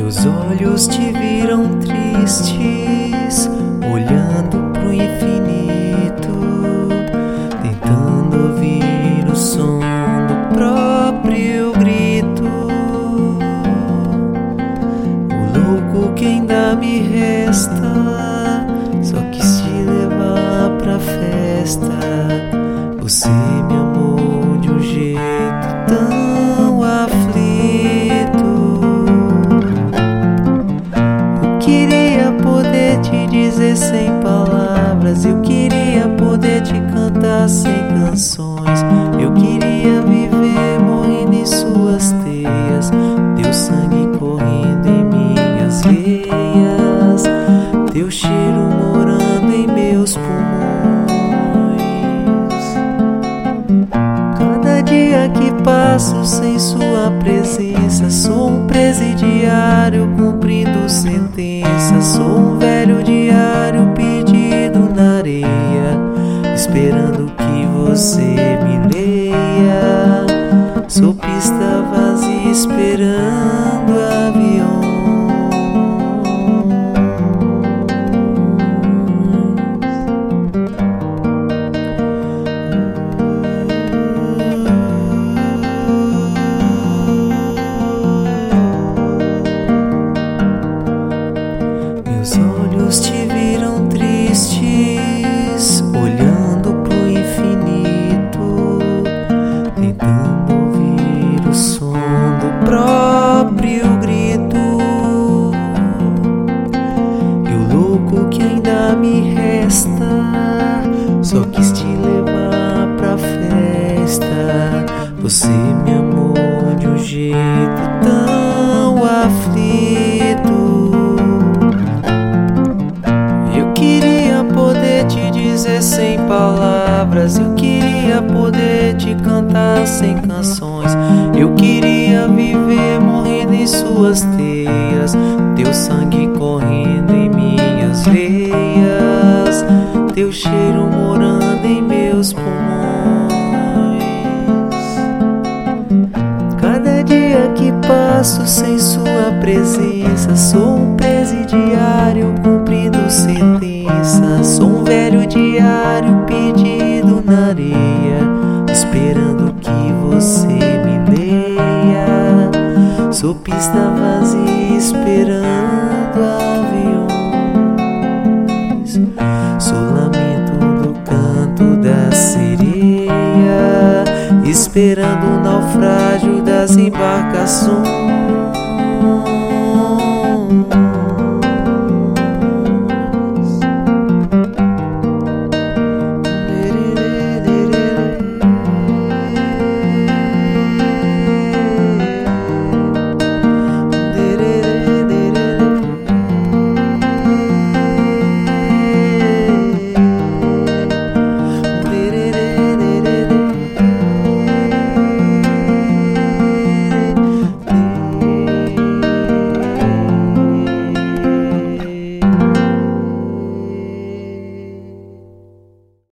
Meus olhos te viram tristes, olhando pro infinito, tentando ouvir o som do próprio grito. O louco que ainda me resta, só quis te levar pra festa. Você me amou de um jeito tão aflito. Eu queria poder te dizer sem palavras, eu queria poder te cantar sem canções. Eu queria viver morrendo em suas teias, teu sangue correndo em minhas veias, teu cheiro morando em meus pulmões. Cada dia que passo sem sua presença, sou um presidiário cumprindo sentença. Sou um velho diário perdido na areia, esperando que você me leia. Sou pista vazia esperando aviões. Meus olhos te viram tristes, olhando pro infinito, tentando ouvir o som do próprio grito. E o louco que ainda me resta, só quis te levar pra festa. Você me amou de um jeito tão aflito. Eu queria poder te dizer sem palavras, eu queria poder te cantar sem canções. Eu queria viver morrendo em suas teias, teu sangue correndo em minhas veias, teu cheiro morando em meus pulmões. Cada dia que passo sem sua presença, sou um presidiário cumprindo sentença. Sou um velho diário perdido na areia, esperando que você me leia. Sou pista vazia esperando aviões. Sou lamento do canto da sereia, esperando o naufrágio das embarcações.